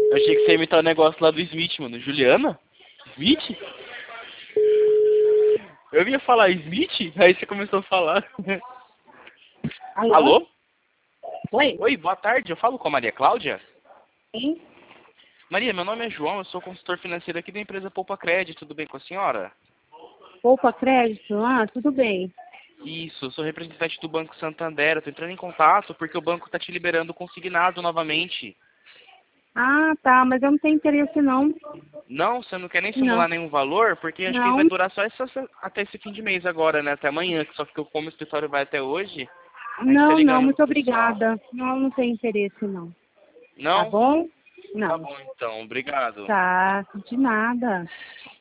Eu achei que você ia imitar o negócio lá do Smith, mano. Juliana? Smith? Eu ia falar Smith, aí você começou a falar. Alô? Alô? Oi? Oi, boa tarde. Eu falo com a Maria Cláudia? Sim? Maria, meu nome é João, eu sou consultor financeiro aqui da empresa Poupa Crédito. Tudo bem com a senhora? Poupa crédito? Ah, tudo bem. Isso, eu sou representante do Banco Santander. Eu tô entrando em contato porque o banco tá te liberando consignado novamente. Ah, tá, mas eu não tenho interesse não. Não, você não quer nem Não, simular nenhum valor? Porque acho que vai não, durar só até esse fim de mês agora, né? Até amanhã, que só que como o escritório vai até hoje, a gente tá não, não, ligando muito pro pessoal. obrigada. Não, não tenho interesse não. Tá Não? bom? Tá Não. bom então, obrigado. Tá, de nada.